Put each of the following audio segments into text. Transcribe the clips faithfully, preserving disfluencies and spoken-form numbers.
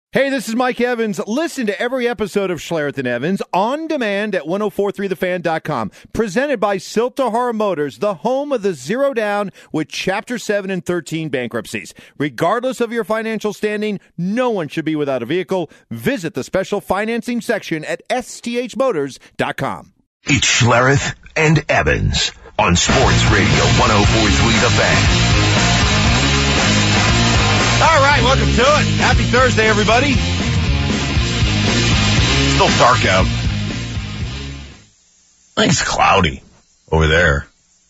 Hey, this is Mike Evans. Listen to every episode of Schlereth and Evans on demand at ten forty-three the fan dot com. Presented by Siltahara Motors, the home of the zero down with Chapter seven and thirteen bankruptcies. Regardless of your financial standing, no one should be without a vehicle. Visit the special financing section at S T H motors dot com. It's Schlereth and Evans on Sports Radio ten forty-three The Fan. All right, welcome to it. Happy Thursday, everybody. Still dark out. I think it's cloudy over there.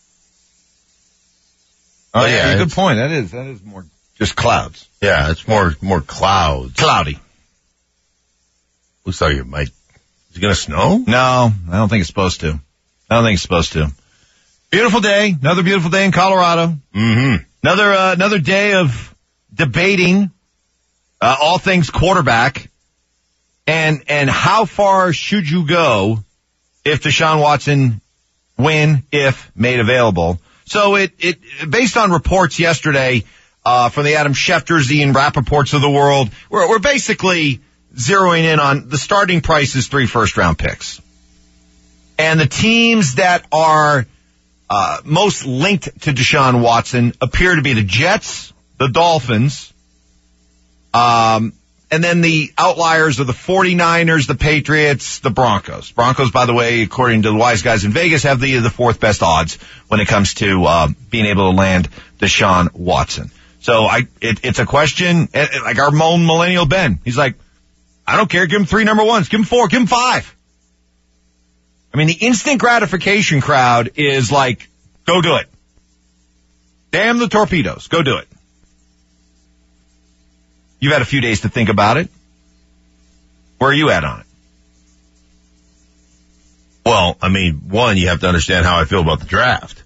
Oh, yeah, yeah good point. That is, that is more just clouds. Yeah, it's more, more clouds. Cloudy. Looks like it might, is it going to snow? No, I don't think it's supposed to. I don't think it's supposed to. Beautiful day. Another beautiful day in Colorado. Mm-hmm. Another, uh, another day of debating uh, all things quarterback and and how far should you go if Deshaun Watson when if made available. So it it based on reports yesterday uh, from the Adam Schefters, Ian Rappaports of the world, we're, we're basically zeroing in on the starting price is three first round picks, and the teams that are uh, most linked to Deshaun Watson appear to be the Jets, the Dolphins, um, and then the outliers are the forty-niners, the Patriots, the Broncos. Broncos, by the way, according to the wise guys in Vegas, have the the fourth best odds when it comes to uh, being able to land Deshaun Watson. So I, it, it's a question, like our moan millennial Ben. He's like, I don't care, give him three number ones, give him four, give him five. I mean, the instant gratification crowd is like, go do it. Damn the torpedoes, go do it. You've had a few days to think about it. Where are you at on it? Well, I mean, one, you have to understand how I feel about the draft.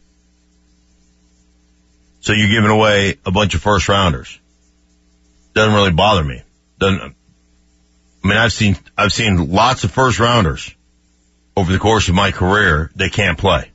So you're giving away a bunch of first rounders. Doesn't really bother me. Doesn't, I mean, I've seen, I've seen lots of first rounders over the course of my career that can't play.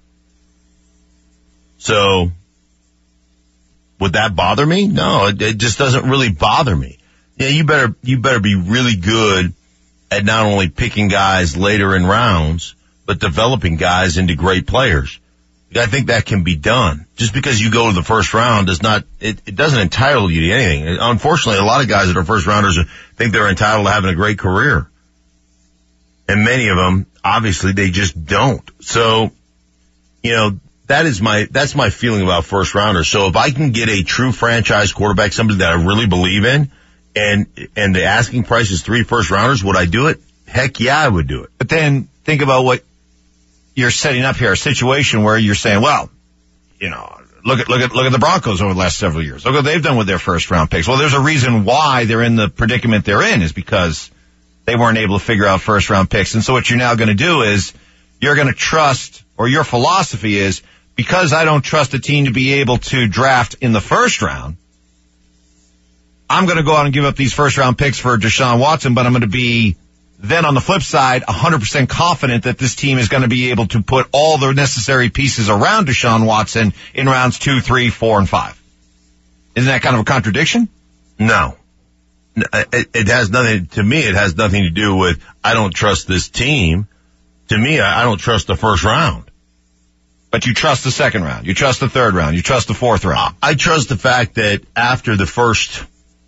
So would that bother me? No, it, it just doesn't really bother me. Yeah, you better, you better be really good at not only picking guys later in rounds, but developing guys into great players. I think that can be done. Just because you go to the first round does not, it, it doesn't entitle you to anything. Unfortunately, a lot of guys that are first rounders think they're entitled to having a great career. And many of them, obviously, they just don't. So, you know, that is my, that's my feeling about first rounders. So if I can get a true franchise quarterback, somebody that I really believe in, and, and the asking price is three first rounders, would I do it? Heck yeah, I would do it. But then think about what you're setting up here, a situation where you're saying, well, you know, look at, look at, look at the Broncos over the last several years. Look what they've done with their first round picks. Well, there's a reason why they're in the predicament they're in, is because they weren't able to figure out first round picks. And so what you're now going to do is you're going to trust, or your philosophy is, because I don't trust a team to be able to draft in the first round, I'm going to go out and give up these first round picks for Deshaun Watson, but I'm going to be then on the flip side one hundred percent confident that this team is going to be able to put all the necessary pieces around Deshaun Watson in rounds two, three, four, and five. Isn't that kind of a contradiction? No. It, it has nothing, to me, it has nothing to do with, I don't trust this team. To me, I don't trust the first round. But you trust the second round. You trust the third round. You trust the fourth round. I trust the fact that after the first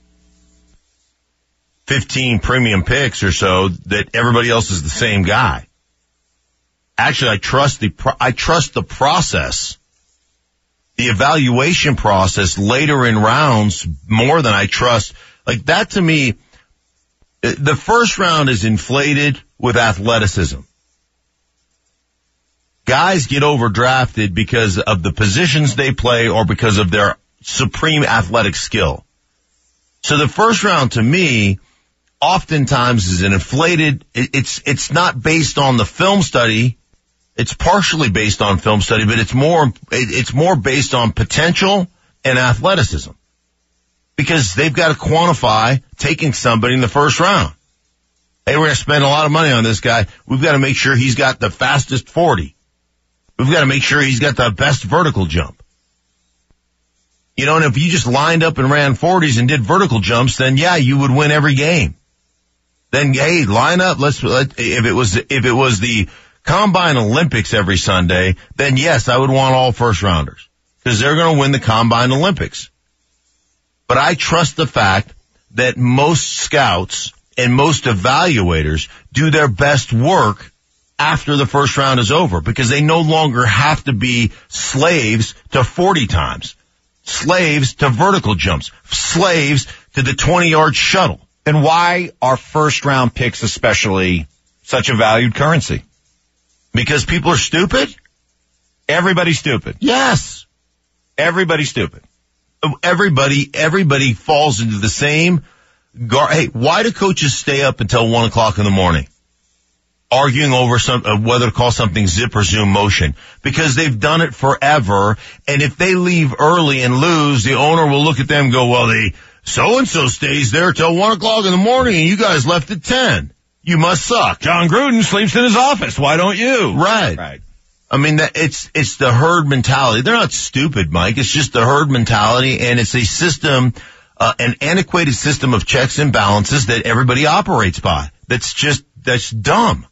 fifteen premium picks or so, that everybody else is the same guy. Actually, I trust the, I trust the process, the evaluation process later in rounds more than I trust. Like that to me, the first round is inflated with athleticism. Guys get overdrafted because of the positions they play or because of their supreme athletic skill. So the first round to me oftentimes is an inflated, it's, it's not based on the film study. It's partially based on film study, but it's more, it's more based on potential and athleticism. Because they've got to quantify taking somebody in the first round. Hey, we're going to spend a lot of money on this guy. We've got to make sure he's got the fastest forty. We've got to make sure he's got the best vertical jump. You know, and if you just lined up and ran forties and did vertical jumps, then yeah, you would win every game. then hey, line up. Let's, let, if it was, if it was the Combine Olympics every Sunday, then yes, I would want all first rounders because they're going to win the Combine Olympics. But I trust the fact that most scouts and most evaluators do their best work after the first round is over because they no longer have to be slaves to forty times, slaves to vertical jumps, slaves to the twenty-yard shuttle. And why are first-round picks especially such a valued currency? Because people are stupid? Everybody's stupid. Yes. Everybody's stupid. Everybody, everybody falls into the same gar- Hey, why do coaches stay up until one o'clock in the morning? Arguing over some, uh, whether to call something zip or zoom motion. Because they've done it forever, and if they leave early and lose, the owner will look at them and go, well, the so-and-so stays there till one o'clock in the morning and you guys left at ten. You must suck. John Gruden sleeps in his office. Why don't you? Right. Right. I mean, that it's, it's the herd mentality. They're not stupid, Mike. It's just the herd mentality, and it's a system, uh, an antiquated system of checks and balances that everybody operates by. That's just, that's dumb.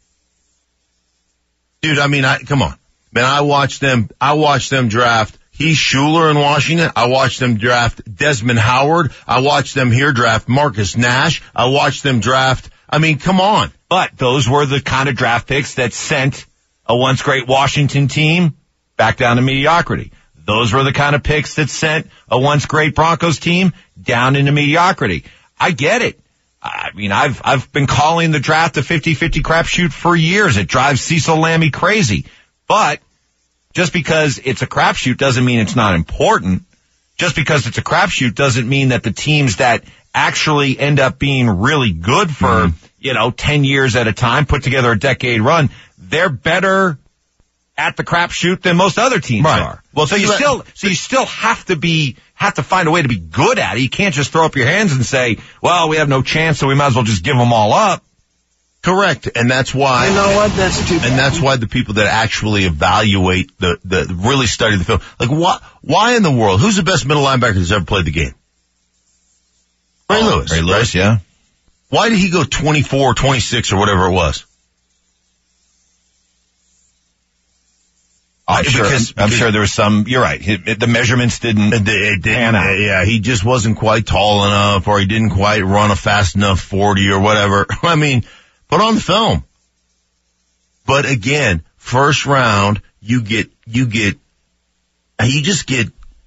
Dude, I mean, I, come on. Man, I watched them, I watched them draft Heath Schuler in Washington. I watched them draft Desmond Howard. I watched them here draft Marcus Nash. I watched them draft, I mean, come on. But those were the kind of draft picks that sent a once great Washington team back down to mediocrity. Those were the kind of picks that sent a once great Broncos team down into mediocrity. I get it. I mean, I've, I've been calling the draft a fifty-fifty crapshoot for years. It drives Cecil Lammey crazy. But just because it's a crapshoot doesn't mean it's not important. Just because it's a crapshoot doesn't mean that the teams that actually end up being really good for, mm-hmm. you know, ten years at a time, put together a decade run, they're better at the crapshoot than most other teams right. are. Well, so you still, so you still have to be, have to find a way to be good at it. You can't just throw up your hands and say, well, we have no chance, so we might as well just give them all up. Correct. And that's why, you know what, that's too bad. And that's why the people that actually evaluate the, the, really study the film, like what, why in the world, who's the best middle linebacker that's ever played the game? Ray oh, Lewis. Ray Lewis, right? Yeah. Why did he go twenty-four, twenty-six or whatever it was? I'm sure, because, I'm because, sure there was some, you're right, it, the measurements didn't, it, it didn't pan out. Yeah, he just wasn't quite tall enough, or he didn't quite run a fast enough forty or whatever. I mean, put on the film. But again, first round, you get, you get, you just get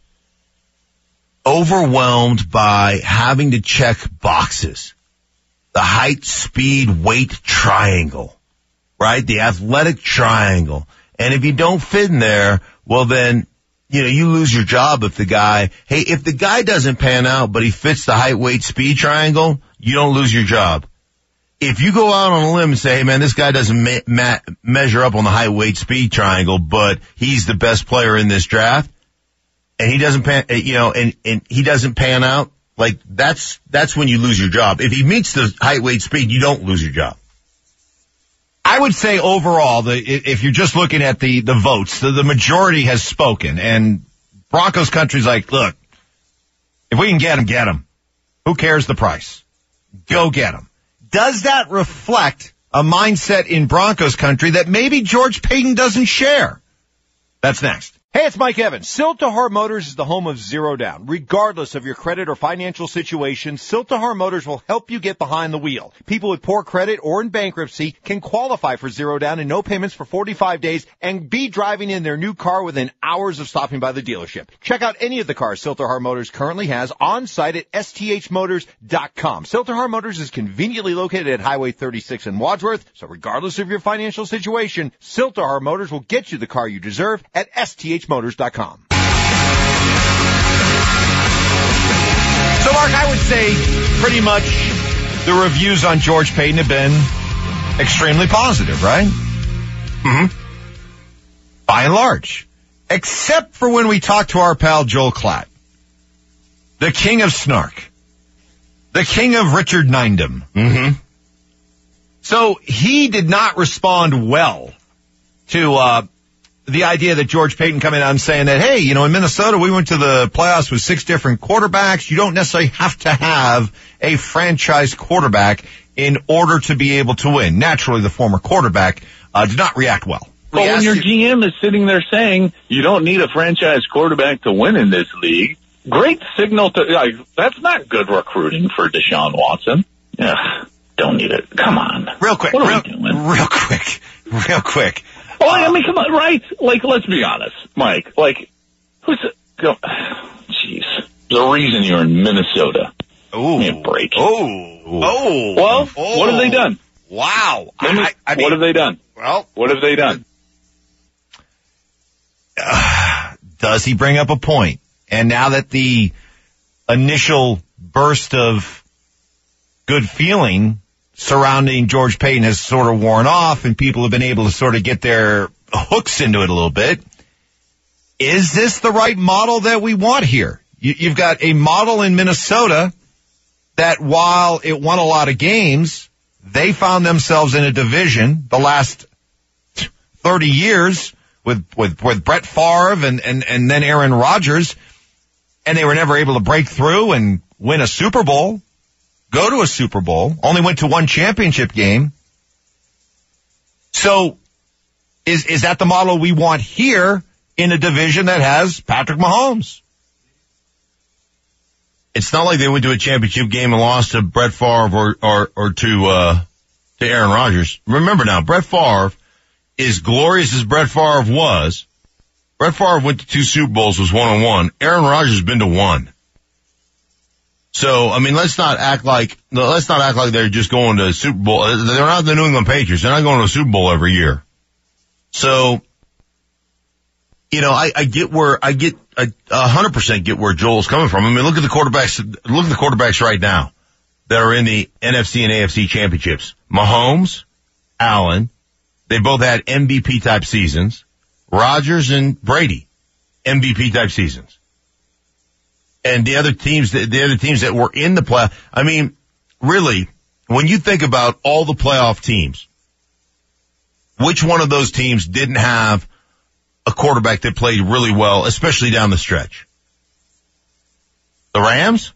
overwhelmed by having to check boxes. The height, speed, weight triangle, right? The athletic triangle. And if you don't fit in there, well then, you know, you lose your job if the guy, hey, if the guy doesn't pan out, but he fits the height, weight, speed triangle, you don't lose your job. If you go out on a limb and say, hey man, this guy doesn't me- ma- measure up on the height, weight, speed triangle, but he's the best player in this draft, and he doesn't pan, you know, and, and he doesn't pan out, like that's, that's when you lose your job. If he meets the height, weight, speed, you don't lose your job. I would say overall, the, if you're just looking at the, the votes, the, the majority has spoken, and Broncos country's like, look, if we can get him, get him. Who cares the price? Go get him. Does that reflect a mindset in Broncos country that maybe George Paton doesn't share? That's next. Hey, it's Mike Evans. Siltahar Motors is the home of Zero Down. Regardless of your credit or financial situation, Siltahar Motors will help you get behind the wheel. People with poor credit or in bankruptcy can qualify for Zero Down and no payments for forty-five days and be driving in their new car within hours of stopping by the dealership. Check out any of the cars Siltahar Motors currently has on site at S T H motors dot com. Siltahar Motors is conveniently located at Highway thirty-six in Wadsworth, so regardless of your financial situation, Siltahar Motors will get you the car you deserve at S T H motors dot com. So, Mark, I would say pretty much the reviews on George Paton have been extremely positive, right? Mm-hmm. By and large. Except for when we talked to our pal Joel Klatt, the king of snark, the king of Richard Nindem. Mm-hmm. So he did not respond well to uh the idea that George Paton coming out and saying that, hey, you know, in Minnesota, we went to the playoffs with six different quarterbacks. You don't necessarily have to have a franchise quarterback in order to be able to win. Naturally, the former quarterback uh, did not react well. But We when asked your you- G M is sitting there saying you don't need a franchise quarterback to win in this league, great signal to, like, that's not good recruiting for Deshaun Watson. Yeah, don't need it. Come on. Real quick, What are real, we doing? real quick, real quick. Well, I mean, come on, right? Like, let's be honest, Mike. Like, who's it? Go, jeez. There's a reason you're in Minnesota. Ooh. Give me a break. Oh. Oh. Well, oh. what have they done? Wow. Let me- I, I mean, what have they done? Well, What have they done? uh, does he bring up a point? And now that the initial burst of good feeling surrounding George Payton has sort of worn off and people have been able to sort of get their hooks into it a little bit, is this the right model that we want here? You, you've got a model in Minnesota that while it won a lot of games, they found themselves in a division the last thirty years with, with, with Brett Favre and, and, and then Aaron Rodgers, and they were never able to break through and win a Super Bowl, go to a Super Bowl, only went to one championship game. So is, is that the model we want here in a division that has Patrick Mahomes? It's not like they went to a championship game and lost to Brett Favre or, or, or to, uh, to Aaron Rodgers. Remember now, Brett Favre, as glorious as Brett Favre was, Brett Favre went to two Super Bowls, was one on one. Aaron Rodgers has been to one. So, I mean, let's not act like, no, let's not act like they're just going to a Super Bowl. They're not the New England Patriots. They're not going to a Super Bowl every year. So, you know, I, I get where, I get, a hundred percent get where Joel's coming from. I mean, look at the quarterbacks, look at the quarterbacks right now that are in the N F C and A F C championships. Mahomes, Allen, they both had M V P type seasons. Rodgers and Brady, M V P type seasons. And the other teams, the, the other teams that were in the play, I mean, really, when you think about all the playoff teams, which one of those teams didn't have a quarterback that played really well, especially down the stretch? The Rams?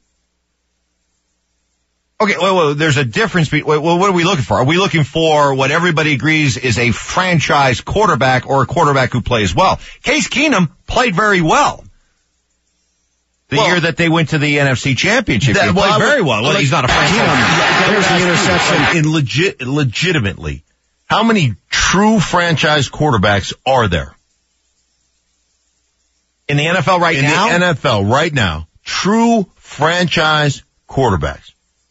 Okay, well, well there's a difference. Be- well, what are we looking for? Are we looking for what everybody agrees is a franchise quarterback or a quarterback who plays well? Case Keenum played very well. The Well, year that they went to the N F C Championship, that- he well, played I would- very well. Well, like, he's not a franchise. Here's the interception. In legit, legitimately, how many true franchise quarterbacks are there? In the N F L right in now? the N F L right now, true franchise quarterbacks.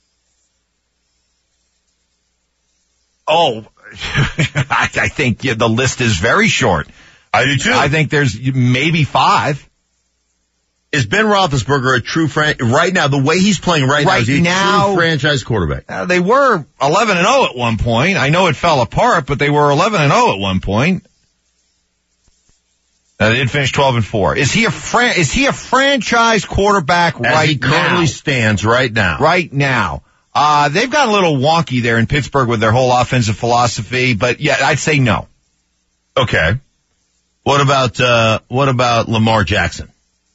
Oh, I, I think yeah, the list is very short. I do too. I think there's maybe five. Is Ben Roethlisberger a true fran- right now? The way he's playing right, now, Right is he a now- true franchise quarterback? Uh, they were eleven and oh at one point. I know it fell apart, but they were eleven and oh at one point. Uh, they did finish twelve and four. Is he a fran- is he a franchise quarterback As right he currently now? stands right now. Right now. Uh, they've got a little wonky there in Pittsburgh with their whole offensive philosophy, but yeah, I'd say no. Okay. What about, uh, what about Lamar Jackson?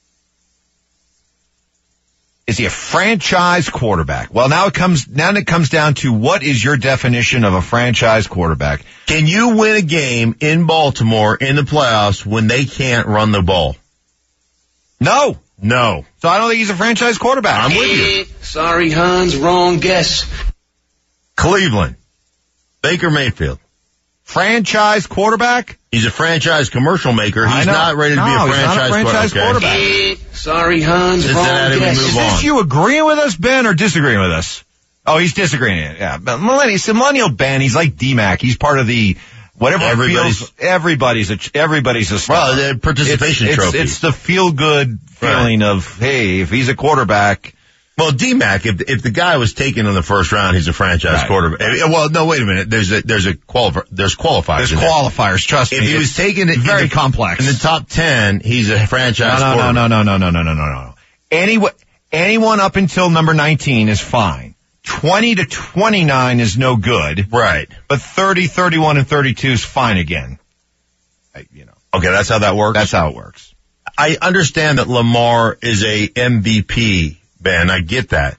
Is he a franchise quarterback? Well, now it comes, now it comes down to what is your definition of a franchise quarterback? Can you win a game in Baltimore in the playoffs when they can't run the ball? No. No. So I don't think he's a franchise quarterback. I'm with you. Sorry, Hans, wrong guess. Cleveland. Baker Mayfield. Franchise quarterback? He's a franchise commercial maker. I He's know. not ready to No, be a he's not a franchise, franchise quarterback. quarterback. Eh, Sorry, Hans, Cincinnati, wrong we guess. move Is on. this you agreeing with us, Ben, or disagreeing with us? Oh, he's disagreeing. Yeah, but millennial, he's a millennial Ben. He's like D-Mac. He's part of the whatever. Everybody's- feels, everybody's a everybody's a star. Well, the participation it's, trophy. It's, it's the feel good feeling of hey, if he's a quarterback. Well, D-Mac, if, if the guy was taken in the first round, he's a franchise Right. quarterback. Eh, Well, no, wait a minute. There's a, there's a qualifier, there's qualifiers. There's in there. qualifiers. Trust If me. he was It's taken in very the, complex. in the top ten, he's a franchise no, no, quarterback. no, no, no, no, no, no, no, no, no. Anyone, anyone up until number nineteen is fine. twenty to twenty-nine is no good. Right. But thirty, thirty-one, and thirty-two is fine again. I, you know, Okay, that's how that works. that's how it works. I understand that Lamar is a M V P, Ben. I get that.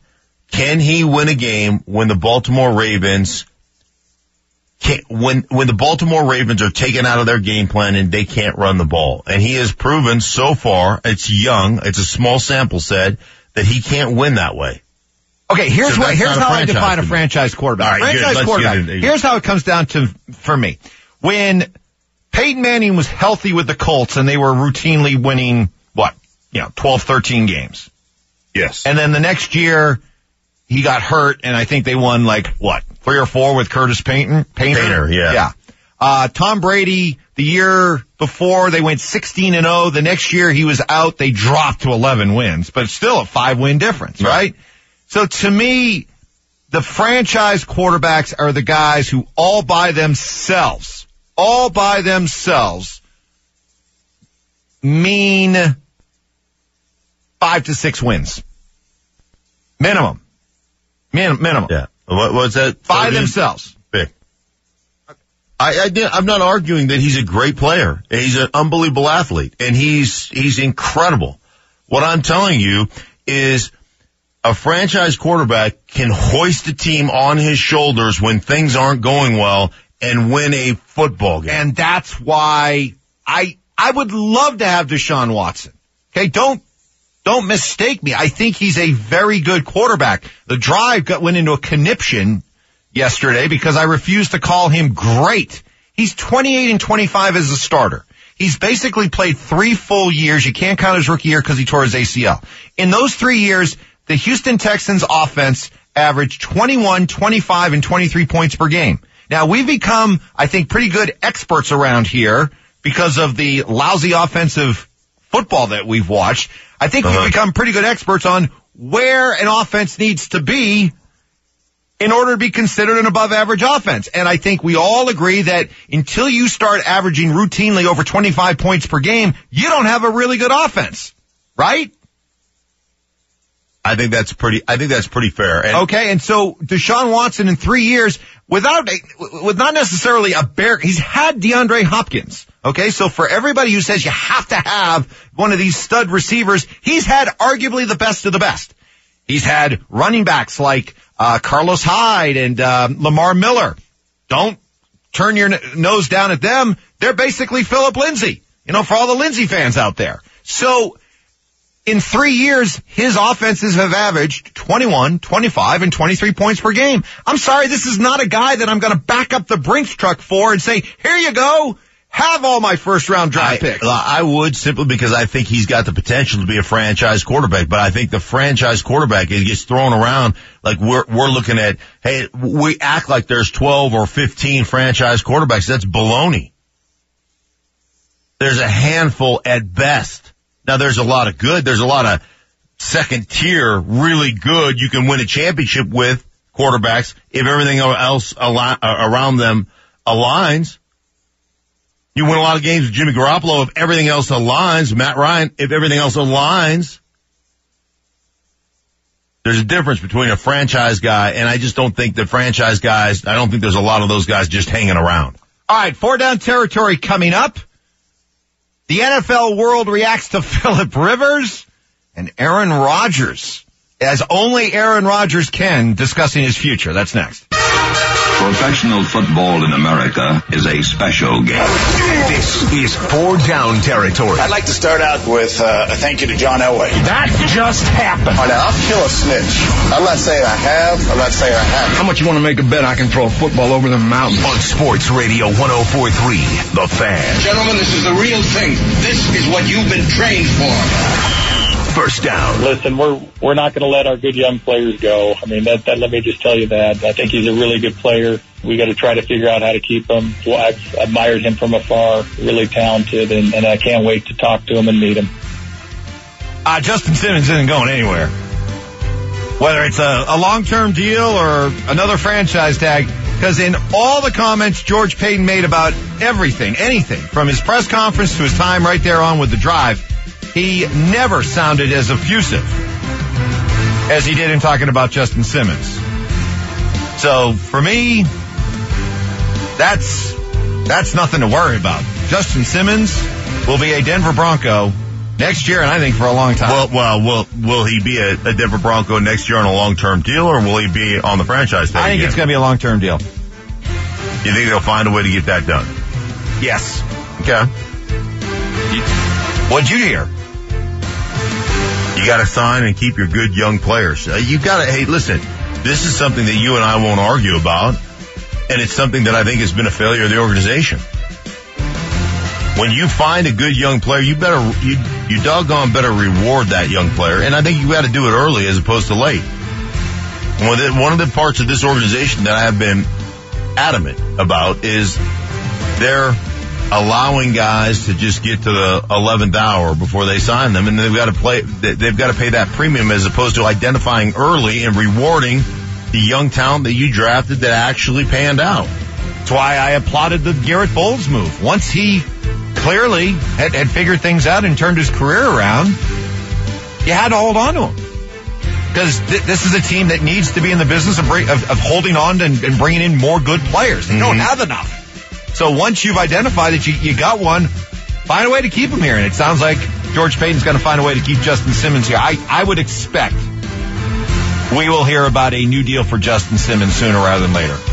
Can he win a game when the Baltimore Ravens can't, when, when the Baltimore Ravens are taken out of their game plan and they can't run the ball? And he has proven so far, it's young, it's a small sample set, that he can't win that way. Okay, here's So what, that's here's not a how I define a franchise franchise quarterback. All right, good. franchise Let's quarterback. get it. Here's how it comes down to, for me. When Peyton Manning was healthy with the Colts and they were routinely winning, what, you know, twelve, thirteen games. Yes. And then the next year, he got hurt, and I think they won, like, what, three or four with Curtis Painter? Painter, Painter, yeah. Yeah. Uh, Tom Brady, the year before, they went sixteen and oh. The next year, he was out. They dropped to eleven wins, but still a five-win difference, right? right? So to me, the franchise quarterbacks are the guys who all by themselves, all by themselves, mean five to six wins. Minimum. Min- minimum. Yeah. What was that? By thirty? themselves. Big. I, I did, I'm not arguing that he's a great player. He's an unbelievable athlete, and he's he's incredible. What I'm telling you is a franchise quarterback can hoist a team on his shoulders when things aren't going well and win a football game. And that's why I I would love to have Deshaun Watson. Okay, don't don't mistake me. I think he's a very good quarterback. The drive got went into a conniption yesterday because I refused to call him great. He's twenty-eight and twenty-five as a starter. He's basically played three full years. You can't count his rookie year because he tore his A C L. In those three years, the Houston Texans offense averaged twenty-one, twenty-five, and twenty-three points per game. Now, we've become, I think, pretty good experts around here because of the lousy offensive football that we've watched. I think Uh-huh. we've become pretty good experts on where an offense needs to be in order to be considered an above average offense. And I think we all agree that until you start averaging routinely over twenty-five points per game, you don't have a really good offense, right? I think that's pretty, I think that's pretty fair. And Okay, and so Deshaun Watson in three years, without, with not necessarily a bear, he's had DeAndre Hopkins. Okay, so for everybody who says you have to have one of these stud receivers, he's had arguably the best of the best. He's had running backs like uh Carlos Hyde and uh, Lamar Miller. Don't turn your n- nose down at them. They're basically Philip Lindsay, you know, for all the Lindsay fans out there. So in three years, his offenses have averaged twenty-one, twenty-five, and twenty-three points per game. I'm sorry, this is not a guy that I'm going to back up the Brinks truck for and say, here you go, have all my first-round draft I, picks. I would, simply because I think he's got the potential to be a franchise quarterback, but I think the franchise quarterback, it gets thrown around like we're, we're looking at, hey, we act like there's twelve or fifteen franchise quarterbacks. That's baloney. There's a handful at best. Now, there's a lot of good. There's a lot of second tier, really good, you can win a championship with quarterbacks if everything else al- around them aligns. You win a lot of games with Jimmy Garoppolo if everything else aligns. Matt Ryan, if everything else aligns. There's a difference between a franchise guy, and I just don't think the franchise guys, I don't think there's a lot of those guys just hanging around. All right, four down territory coming up. The N F L world reacts to Phillip Rivers and Aaron Rodgers, as only Aaron Rodgers can, discussing his future. That's next. Professional football in America is a special game. This is Four Down Territory. I'd like to start out with uh, a thank you to John Elway. That just happened. All right, now, I'll kill a snitch. I'm not saying I have. I'm not saying I haven't. How much you want to make a bet I can throw a football over the mountain? On Sports Radio one oh four point three, The Fan. Gentlemen, this is the real thing. This is what you've been trained for. First down. Listen, we're we're not going to let our good young players go. I mean, that, that let me just tell you that. I think he's a really good player. We got to try to figure out how to keep him. Well, I've admired him from afar, really talented, and, and I can't wait to talk to him and meet him. Uh, Justin Simmons isn't going anywhere. Whether it's a, a long-term deal or another franchise tag, because in all the comments George Paton made about everything, anything, from his press conference to his time right there on with the drive, he never sounded as effusive as he did in talking about Justin Simmons. So for me, that's that's nothing to worry about. Justin Simmons will be a Denver Bronco Next year, and I think for a long time. Well, well, will will he be a, a Denver Bronco next year on a long-term deal, or will he be on the franchise tag? I think again? it's going to be a long-term deal. You think they'll find a way to get that done? Yes. Okay. You, what'd you hear? You got to sign and keep your good young players. Uh, you got to. Hey, listen. This is something that you and I won't argue about, and it's something that I think has been a failure of the organization. When you find a good young player, you better, you, you doggone better reward that young player. And I think you got to do it early as opposed to late. One of the parts of this organization that I have been adamant about is they're allowing guys to just get to the eleventh hour before they sign them, and they've got to play, they've got to pay that premium as opposed to identifying early and rewarding the young talent that you drafted that actually panned out. That's why I applauded the Garrett Bowles move. Once he clearly had, had figured things out and turned his career around, you had to hold on to him. Because th- this is a team that needs to be in the business of, bring, of, of holding on and, and bringing in more good players. They mm-hmm. don't have enough. So once you've identified that you, you got one, find a way to keep him here. And it sounds like George Payton's going to find a way to keep Justin Simmons here. I, I would expect we will hear about a new deal for Justin Simmons sooner rather than later.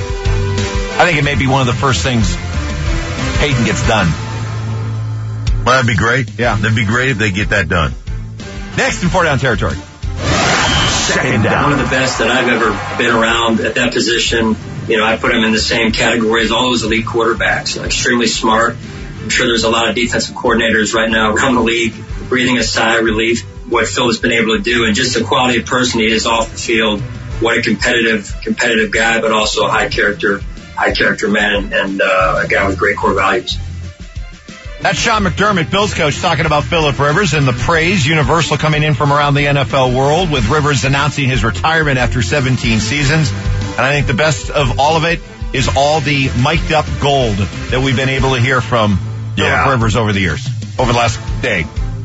I think it may be one of the first things Payton gets done. Well, that'd be great. Yeah. That'd be great if they get that done. Next in four down territory. Second down. One of the best that I've ever been around at that position. You know, I put him in the same category as all those elite quarterbacks. Extremely smart. I'm sure there's a lot of defensive coordinators right now around the league breathing a sigh of relief what Phil has been able to do, and just the quality of person he is off the field. What a competitive, competitive guy, but also a high character, high character man, and, and uh, a guy with great core values. That's Sean McDermott, Bills coach, talking about Phillip Rivers and the praise universal coming in from around the N F L world, with Rivers announcing his retirement after seventeen seasons. And I think the best of all of it is all the mic'd up gold that we've been able to hear from yeah. Phillip Rivers over the years, over the last day.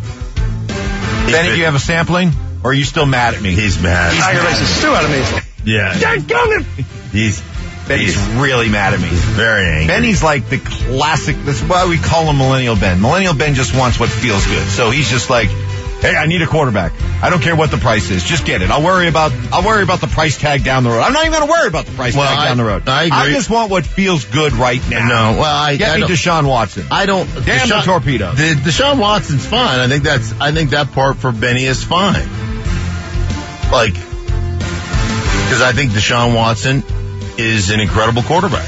He's Benny, been, do you have a sampling, or are you still mad at me? He's mad. He's Tiger makes a stew out of me. Yeah. He's Benny's he's, really mad at me. He's very angry. Benny's like the classic, that's why we call him Millennial Ben. Millennial Ben just wants what feels good. So he's just like, hey, I need a quarterback. I don't care what the price is. Just get it. I'll worry about, I'll worry about the price tag down the road. I'm not even going to worry about the price well, tag I, down the road. I agree. I just want what feels good right now. No, well, I, Get I me don't, Deshaun Watson. I don't, Damn Deshaun, the torpedo. The, Deshaun Watson's fine. I think that's, I think that part for Benny is fine. Like, because I think Deshaun Watson is an incredible quarterback.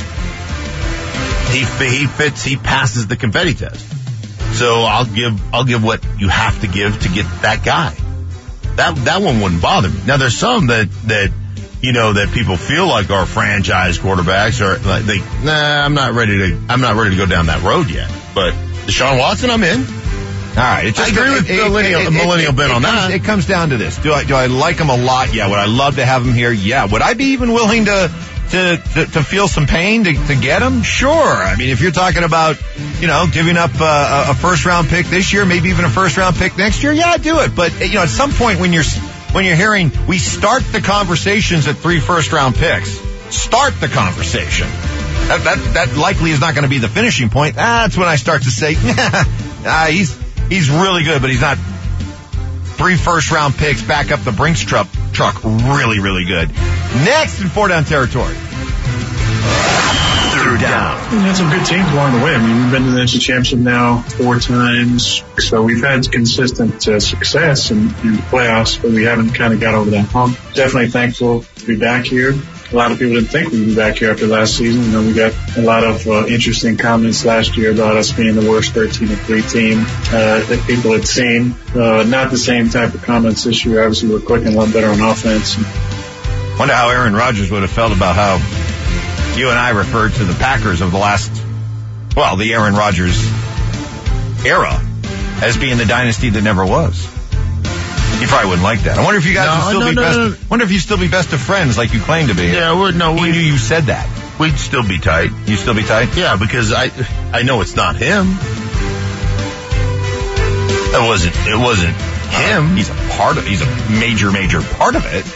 He he fits, he passes the confetti test. So I'll give I'll give what you have to give to get that guy. That that one wouldn't bother me. Now there's some that that you know that people feel like are franchise quarterbacks, or like they nah I'm not ready to I'm not ready to go down that road yet. But Deshaun Watson, I'm in. All right, it just, I agree it, with it, millennial, it, it, millennial it, Ben it on comes, that. It comes down to this: do I do I like him a lot? Yeah. Would I love to have him here? Yeah. Would I be even willing to to to, to feel some pain to, to get him? Sure. I mean, if you're talking about you know giving up uh, a first round pick this year, maybe even a first round pick next year, yeah, do it. But you know, at some point when you're when you're hearing we start the conversations at three first round picks, start the conversation. That that that likely is not going to be the finishing point. That's when I start to say, ah, he's. He's really good, but he's not three first round picks back up the Brinks truck, truck really, really good. Next in four down territory. Third down. We've had some good teams along the way. I mean, we've been to the N F C Championship now four times, so we've had consistent uh, success in, in the playoffs, but we haven't kind of got over that hump. Definitely thankful to be back here. A lot of people didn't think we'd be back here after last season. You know, we got a lot of uh, interesting comments last year about us being the worst thirteen and three team uh, that people had seen. Uh, not the same type of comments this year. Obviously, we're clicking a lot better on offense. Wonder how Aaron Rodgers would have felt about how you and I referred to the Packers of the last, well, the Aaron Rodgers era as being the dynasty that never was. You probably wouldn't like that. I wonder if you guys no, would still no, be no, best. no. Of, wonder if you still be best of friends like you claim to be. Yeah, we're, no, he we knew you said that. We'd still be tight. You still be tight? Yeah, because I I know it's not him. It wasn't. It wasn't him. Uh, he's a part of. He's a major, major part of it.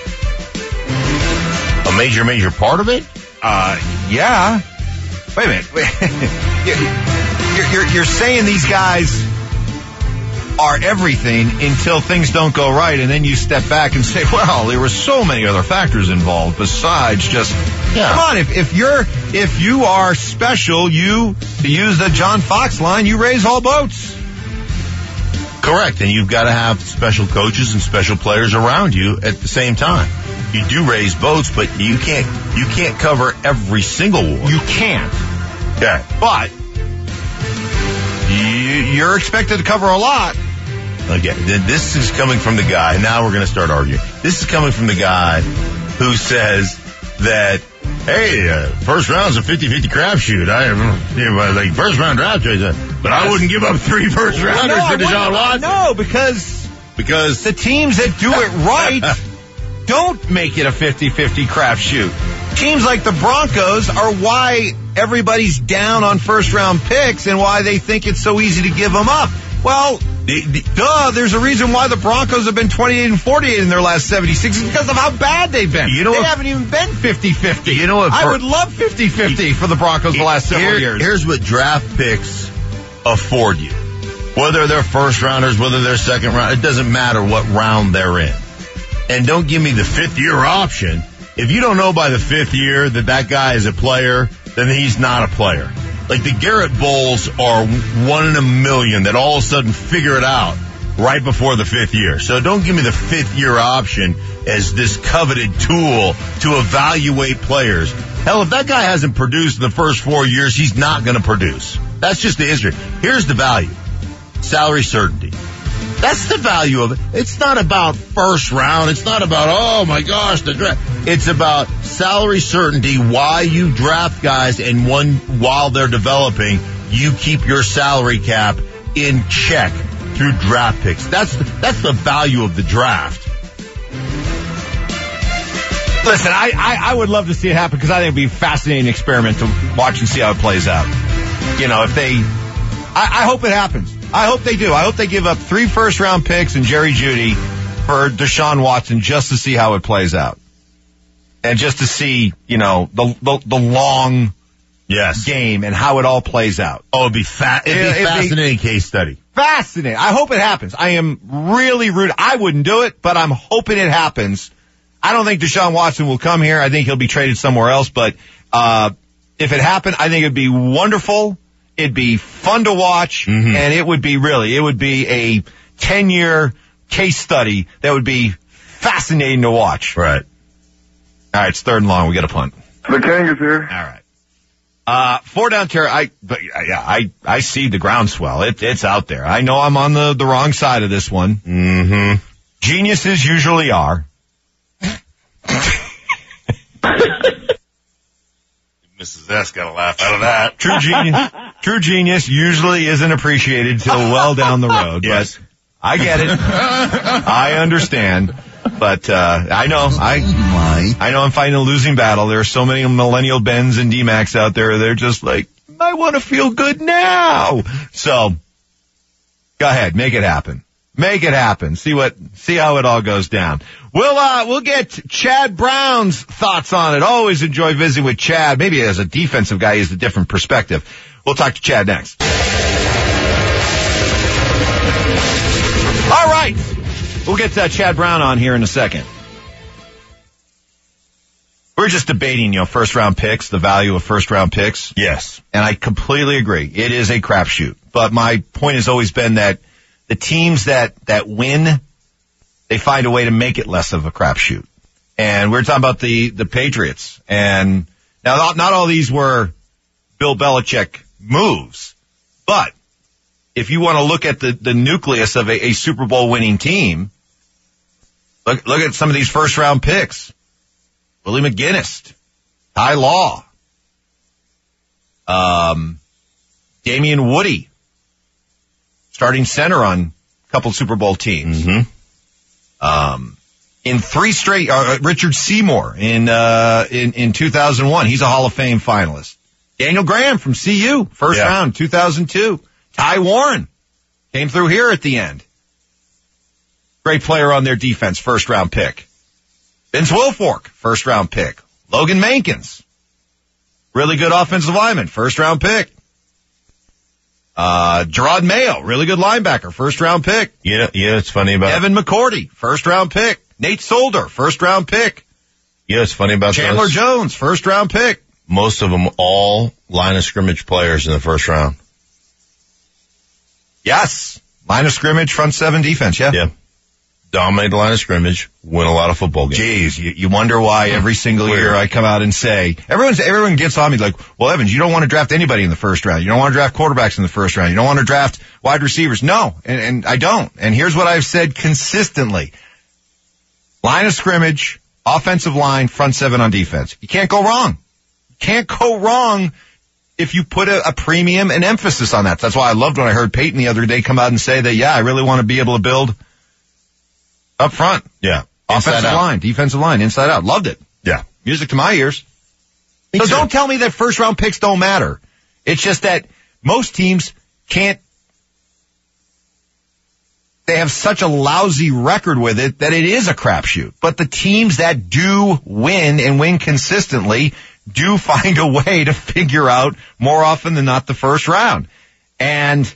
A major, major part of it. Uh, yeah. Wait a minute. Wait. you're, you're, you're saying these guys are everything until things don't go right, and then you step back and say, well, there were so many other factors involved besides just, yeah. Come on, if, if you're, if you are special, you, to use the John Fox line, you raise all boats. Correct, and you've got to have special coaches and special players around you at the same time. You do raise boats, but you can't, you can't cover every single one. You can't. Yeah. But you're expected to cover a lot. Okay, this is coming from the guy. Now we're going to start arguing. This is coming from the guy who says that, hey, uh, first round's a fifty-fifty crapshoot. I you know, like first round draft choice, but I wouldn't give up three first rounders no, for Deshaun Watson. No, because because the teams that do it right don't make it a fifty-fifty crapshoot. Teams like the Broncos are why everybody's down on first round picks and why they think it's so easy to give them up. Well, the, the, duh, there's a reason why the Broncos have been twenty-eight and forty-eight in their last seventy-six. It's because of how bad they've been. You know they what, haven't even been fifty-fifty. You know what? I would love fifty-fifty for the Broncos the last several here, years. Here's what draft picks afford you. Whether they're first rounders, whether they're second round, it doesn't matter what round they're in. And don't give me the fifth year option. If you don't know by the fifth year that that guy is a player, then he's not a player. Like the Garrett Bowles are one in a million that all of a sudden figure it out right before the fifth year. So don't give me the fifth year option as this coveted tool to evaluate players. Hell, if that guy hasn't produced in the first four years, he's not going to produce. That's just the history. Here's the value. Salary certainty. That's the value of it. It's not about first round. It's not about, oh my gosh, the draft. It's about salary certainty, why you draft guys, and one, while they're developing, you keep your salary cap in check through draft picks. That's the, that's the value of the draft. Listen, I, I, I would love to see it happen because I think it would be a fascinating experiment to watch and see how it plays out. You know, if they, I, I hope it happens. I hope they do. I hope they give up three first round picks and Jerry Jeudy for Deshaun Watson just to see how it plays out. And just to see, you know, the the, the long yes. game and how it all plays out. Oh, it'd be, fa- it'd be a it'd fascinating be case study. Fascinating. I hope it happens. I am really rooting. I wouldn't do it, but I'm hoping it happens. I don't think Deshaun Watson will come here. I think he'll be traded somewhere else. But uh if it happened, I think it'd be wonderful. It'd be fun to watch, mm-hmm. and it would be really, it would be a ten-year case study that would be fascinating to watch. Right. All right, it's third and long. We got a punt. The king is here. All right. Uh, four down terror. I, but yeah, I, I see the groundswell. It, it's out there. I know I'm on the, the wrong side of this one. Mm-hmm. Geniuses usually are. Missus S got a laugh out of that. True genius, true genius usually isn't appreciated till well down the road. Yes. But I get it. I understand. But, uh, I know, I, I know I'm fighting a losing battle. There are so many millennial Bens and D-Max out there. They're just like, I want to feel good now. So, go ahead, make it happen. Make it happen. See what, see how it all goes down. We'll, uh, we'll get Chad Brown's thoughts on it. Always enjoy visiting with Chad. Maybe as a defensive guy, he has a different perspective. We'll talk to Chad next. All right. We'll get uh, Chad Brown on here in a second. We're just debating, you know, first round picks, the value of first round picks. Yes. And I completely agree. It is a crapshoot. But my point has always been that the teams that, that win, they find a way to make it less of a crapshoot. And we're talking about the, the Patriots. And now not, not all these were Bill Belichick moves, but if you want to look at the, the nucleus of a, a Super Bowl winning team, look, look at some of these first round picks. Willie McGinnis, Ty Law, um, Damian Woody, starting center on a couple Super Bowl teams. Mm-hmm. Um, in three straight, uh, Richard Seymour in, uh, in, in two thousand one. He's a Hall of Fame finalist. Daniel Graham from C U, first yeah. round, two thousand two. Ty Warren came through here at the end. Great player on their defense, first round pick. Vince Wilfork, first round pick. Logan Mankins, really good offensive lineman, first round pick. Uh, Gerard Mayo, really good linebacker, first round pick. You know, you know, it's funny about Evan McCourty, first round pick. Nate Solder, first round pick. You know, it's funny about Chandler those? Jones, first round pick. Most of them all line of scrimmage players in the first round. Yes. Line of scrimmage, front seven defense, yeah. Yeah. Dominate the line of scrimmage, win a lot of football games. Jeez, you, you wonder why every single Weird. year I come out and say, everyone's, everyone gets on me like, well, Evans, you don't want to draft anybody in the first round. You don't want to draft quarterbacks in the first round. You don't want to draft wide receivers. No, and, and I don't. And here's what I've said consistently. Line of scrimmage, offensive line, front seven on defense. You can't go wrong. You can't go wrong if you put a, a premium and emphasis on that. That's why I loved when I heard Peyton the other day come out and say that, yeah, I really want to be able to build up front. Yeah. Offensive line, defensive line, inside out. Loved it. Yeah. Music to my ears. Me so too. don't tell me that first round picks don't matter. It's just that most teams can't, they have such a lousy record with it that it is a crapshoot. But the teams that do win and win consistently do find a way to figure out more often than not the first round. And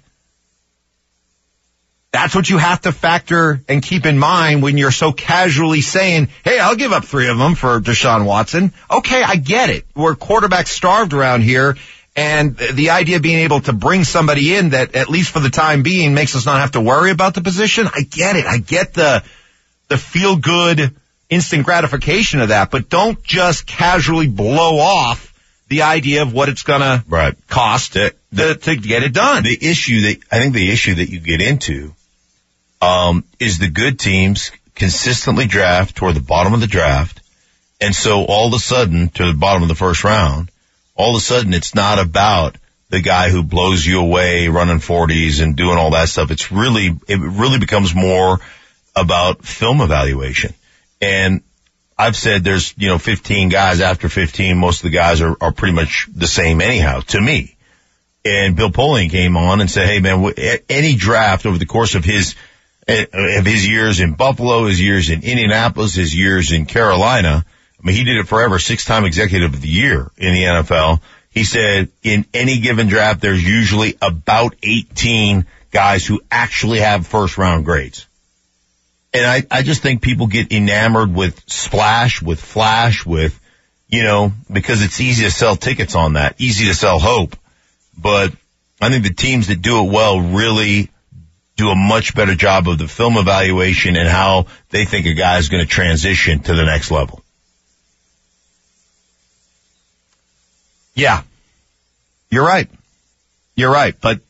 that's what you have to factor and keep in mind when you're so casually saying, hey, I'll give up three of them for Deshaun Watson. Okay, I get it. We're quarterback starved around here, and the idea of being able to bring somebody in that, at least for the time being, makes us not have to worry about the position. I get it. I get the the feel-good instant gratification of that, but don't just casually blow off the idea of what it's going to right. cost to, to, to get it done. The issue that, I think the issue that you get into Um, is the good teams consistently draft toward the bottom of the draft. And so all of a sudden, to the bottom of the first round, all of a sudden it's not about the guy who blows you away running forties and doing all that stuff. It's really, it really becomes more about film evaluation. And I've said there's, you know, fifteen guys after fifteen. Most of the guys are, are pretty much the same anyhow, to me. And Bill Polian came on and said, hey man, any draft over the course of his of his years in Buffalo, his years in Indianapolis, his years in Carolina. I mean, he did it forever, six-time executive of the year in the N F L. He said in any given draft, there's usually about eighteen guys who actually have first-round grades. And I, I just think people get enamored with splash, with flash, with, you know, because it's easy to sell tickets on that, easy to sell hope. But I think the teams that do it well really do a much better job of the film evaluation and how they think a guy is going to transition to the next level. Yeah, you're right. You're right. But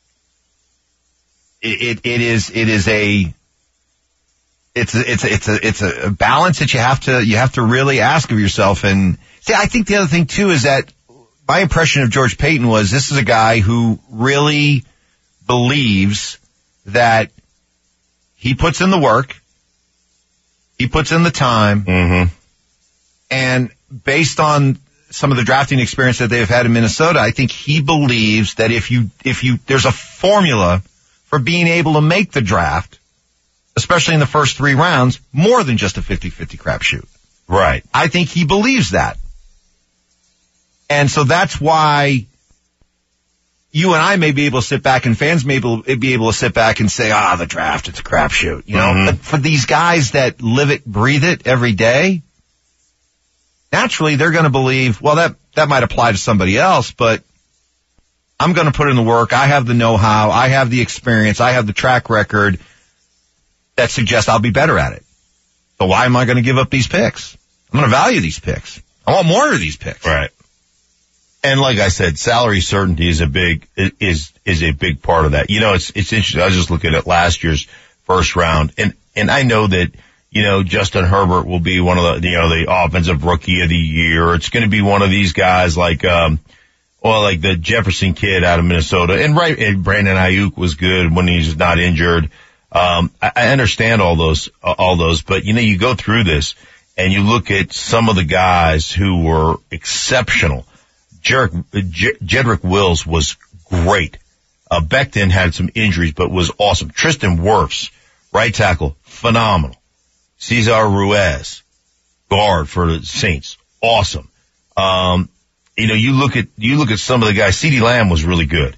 it, it, it is, it is a, it's a, it's a, it's a, it's a balance that you have to, you have to really ask of yourself. And see, I think the other thing too is that my impression of George Payton was this is a guy who really believes that he puts in the work, he puts in the time, mm-hmm. and based on some of the drafting experience that they've had in Minnesota, I think he believes that if you, if you, there's a formula for being able to make the draft, especially in the first three rounds, more than just a fifty-fifty crapshoot. Right. I think he believes that. And so that's why you and I may be able to sit back and fans may be able to sit back and say, ah, the draft, it's a crapshoot, you know, mm-hmm. but for these guys that live it, breathe it every day, naturally they're going to believe, well, that, that might apply to somebody else, but I'm going to put in the work. I have the know-how. I have the experience. I have the track record that suggests I'll be better at it. So why am I going to give up these picks? I'm going to value these picks. I want more of these picks. Right. And like I said, salary certainty is a big, is, is a big part of that. You know, it's, it's interesting. I was just looking at last year's first round and, and I know that, you know, Justin Herbert will be one of the, you know, the offensive rookie of the year. It's going to be one of these guys like, um, well, like the Jefferson kid out of Minnesota. And right, and Brandon Ayuk was good when he's not injured. Um, I, I understand all those, uh, all those, but you know, you go through this and you look at some of the guys who were exceptional. Jedrick, Jedrick Wills was great. Uh, Becton had some injuries, but was awesome. Tristan Wirfs, right tackle, phenomenal. Cesar Ruiz, guard for the Saints, awesome. Um, you know, you look at, you look at some of the guys, CeeDee Lamb was really good.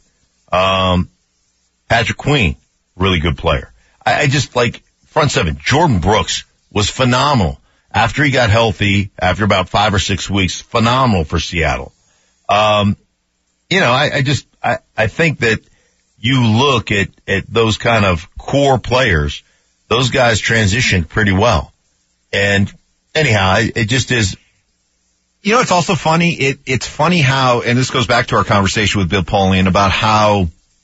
Um, Patrick Queen, really good player. I, I just like front seven. Jordan Brooks was phenomenal after he got healthy. After about five or six weeks, phenomenal for Seattle. Um, you know, I, I just I, I think that you look at at those kind of core players. Those guys transitioned pretty well. And anyhow, it, it just is. You know, it's also funny. It, it's funny how, and this goes back to our conversation with Bill Polian about how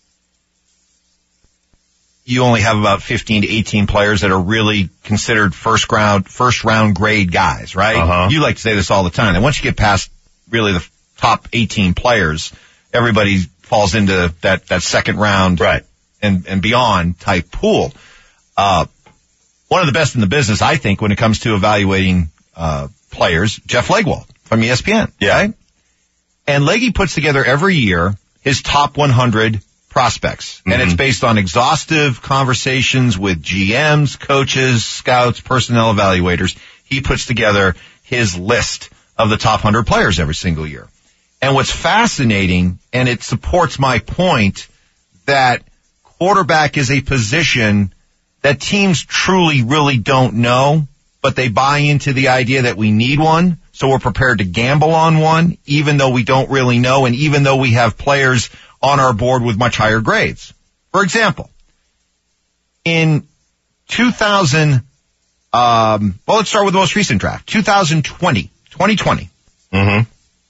you only have about fifteen to eighteen players that are really considered first round, first round grade guys, right? Uh-huh. You like to say this all the time. And once you get past really the top eighteen players, everybody falls into that, that second round. Right. And, and beyond type pool. Uh, One of the best in the business, I think, when it comes to evaluating uh players, Jeff Legwold from E S P N. Yeah. Right? And Leggy puts together every year his top one hundred prospects. Mm-hmm. And it's based on exhaustive conversations with G Ms, coaches, scouts, personnel evaluators. He puts together his list of the top one hundred players every single year. And what's fascinating, and it supports my point, that quarterback is a position that teams truly, really don't know, but they buy into the idea that we need one, so we're prepared to gamble on one, even though we don't really know, and even though we have players on our board with much higher grades. For example, in two thousand, um, well, let's start with the most recent draft, two thousand twenty, twenty twenty. Mm-hmm.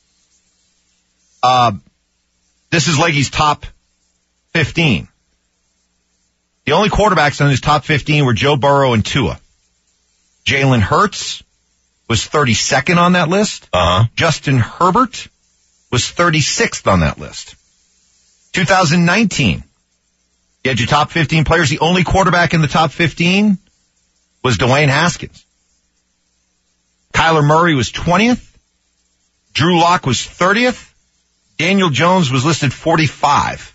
Uh, this is Leggy's top fifteen. The only quarterbacks on his top fifteen were Joe Burrow and Tua. Jalen Hurts was thirty-second on that list. Uh-huh. Justin Herbert was thirty-sixth on that list. two thousand nineteen, you had your top fifteen players. The only quarterback in the top fifteen was Dwayne Haskins. Kyler Murray was twentieth. Drew Lock was thirtieth. Daniel Jones was listed forty-five.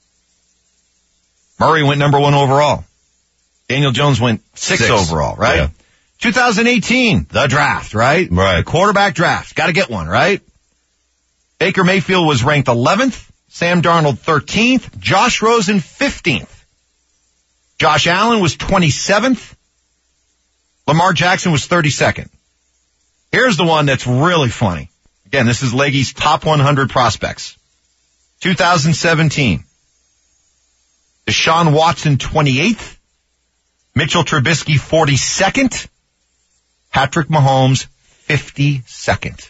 Murray went number one overall. Daniel Jones went six, six. overall, right? Yeah. two thousand eighteen, the draft, right? Right. The quarterback draft. Got to get one, right? Baker Mayfield was ranked eleventh. Sam Darnold thirteenth. Josh Rosen fifteenth. Josh Allen was twenty-seventh. Lamar Jackson was thirty-second. Here's the one that's really funny. Again, this is Leggy's top one hundred prospects. two thousand seventeen. Deshaun Watson, twenty-eighth. Mitchell Trubisky, forty-second. Patrick Mahomes, fifty-second.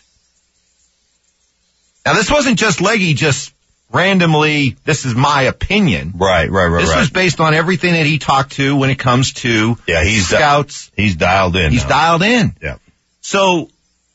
Now, this wasn't just Leggy just randomly, this is my opinion. Right, right, right, This right. was based on everything that he talked to when it comes to yeah, he's scouts. Di- he's dialed in. He's now. dialed in. Yeah. So,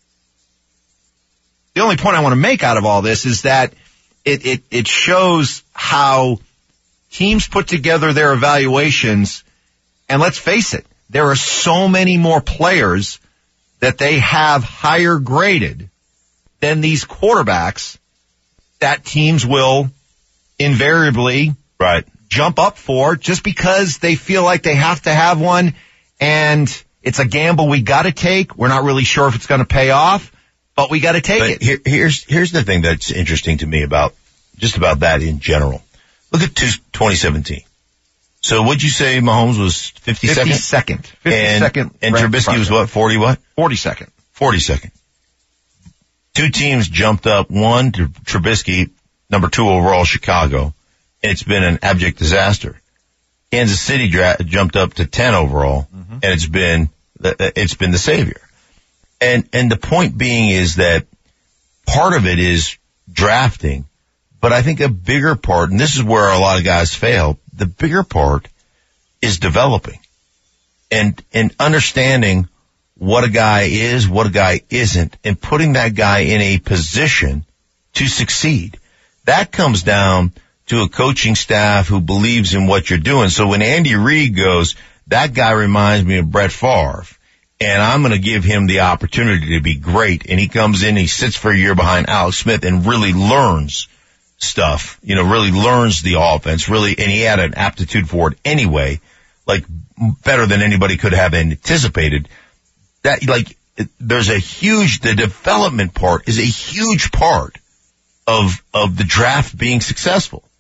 the only point I want to make out of all this is that it, it, it shows how teams put together their evaluations, and let's face it, there are so many more players that they have higher graded than these quarterbacks that teams will invariably right. jump up for just because they feel like they have to have one, and it's a gamble we got to take. We're not really sure if it's going to pay off, but we got to take but it. Here, here's here's the thing that's interesting to me about just about that in general. Look at twenty seventeen. So what'd you say Mahomes was fifty-second? fifty-second. fifty-second. And, and Trubisky was what, forty what? forty-second. forty-second. Two teams jumped up. One, to Trubisky, number two overall, Chicago. It's been an abject disaster. Kansas City dra- jumped up to ten overall, mm-hmm. and it's been the, it's been the savior. And and the point being is that part of it is drafting, but I think a bigger part, and this is where a lot of guys fail, the bigger part is developing and and understanding what a guy is, what a guy isn't, and putting that guy in a position to succeed. That comes down to a coaching staff who believes in what you're doing. So when Andy Reid goes, that guy reminds me of Brett Favre, and I'm going to give him the opportunity to be great, and he comes in, he sits for a year behind Alex Smith and really learns stuff, you know, really learns the offense, really, and he had an aptitude for it anyway, like better than anybody could have anticipated. That, like, there's a huge, the development part is a huge part of, of the draft being successful.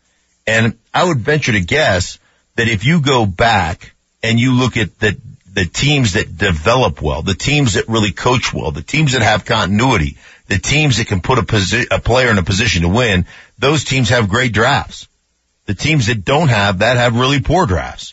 And I would venture to guess that if you go back and you look at the, the teams that develop well, the teams that really coach well, the teams that have continuity, the teams that can put a, posi- a player in a position to win, those teams have great drafts. The teams that don't have that have really poor drafts.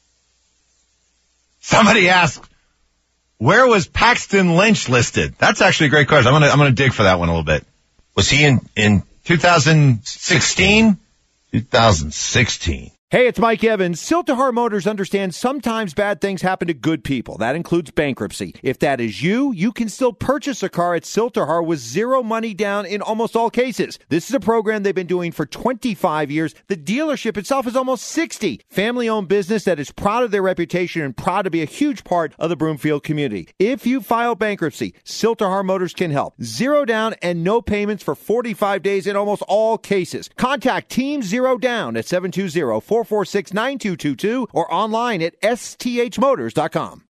Somebody asked, where was Paxton Lynch listed? That's actually a great question. I'm gonna I'm gonna dig for that one a little bit. Was he in in two thousand sixteen? two thousand sixteen. Hey, it's Mike Evans. Siltahar Motors understands sometimes bad things happen to good people. That includes bankruptcy. If that is you, you can still purchase a car at Siltahar with zero money down in almost all cases. This is a program they've been doing for twenty-five years. The dealership itself is almost sixty. Family-owned business that is proud of their reputation and proud to be a huge part of the Broomfield community. If you file bankruptcy, Siltahar Motors can help. Zero down and no payments for forty-five days in almost all cases. Contact Team Zero Down at seven two zero, four four six, nine two two two or online at S T H motors dot com.